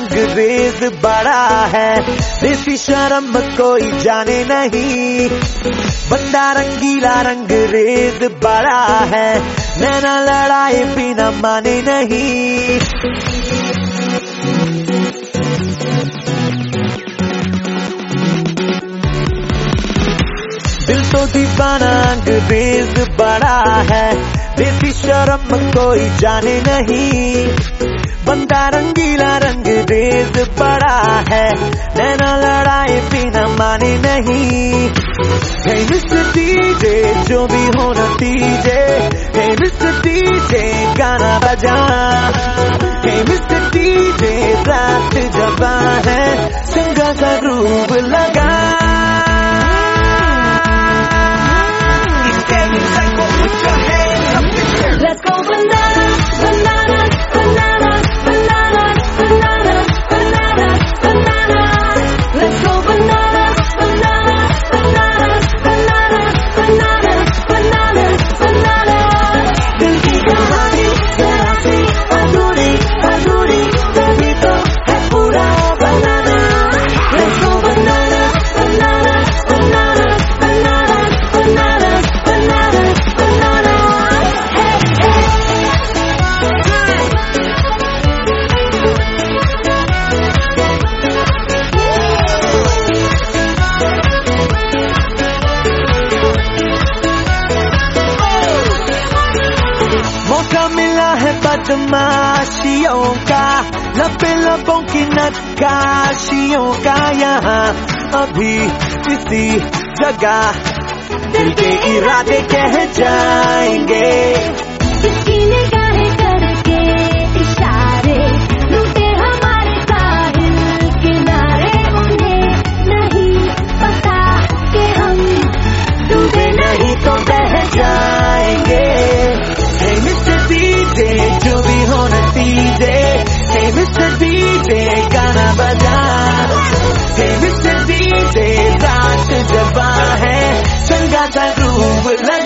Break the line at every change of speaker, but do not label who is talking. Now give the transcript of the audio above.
अंग्रेज बड़ा है, देसी शर्म कोई जाने नहीं। बंदा रंगीला रंगरेज बड़ा है, नैना लड़ाए बिना माने नहीं। दिल तो दीवाना अंग्रेज बड़ा है, देसी शर्म कोई जाने नहीं। बंदा रंगीला रंगरेज बड़ा है, नैना लड़ाए बिना माने नहीं। हे मिस्टर डीजे जो भी हो नतीजे, हे मिस्टर डीजे गाना बजा। हे मिस्टर डीजे रात जबा है, संगा का ग्रूव लगा।
Let's go bananas, bananas, bananas, bananas, bananas, bananas, bananas. Let's go bananas, bananas, bananas, bananas, bananas, bananas, bananas.
दिल की कहानी जरा सी अधूरी अधूरी, तभी तो है पूरा बनाना।
Let's go bananas, bananas, bananas, bananas, bananas, bananas, bananas.
मौका मिला है बदमाशियों का, लबे लबों की नक्काशियों का। यहाँ अभी किसी जगह दिल के इरादे कह जाएंगे।
किसकी निगाहें करके इशारे लूटे हमारे साहिल किनारे, उन्हें नहीं पता कि हम
डूबे नहीं तो बह जाएंगे। हे मिस्टर डीजे जो भी हो नतीजे, हे मिस्टर डीजे गाना बजा। हे मिस्टर डीजे रात जबा है, संगा सा ग्रूव लगा।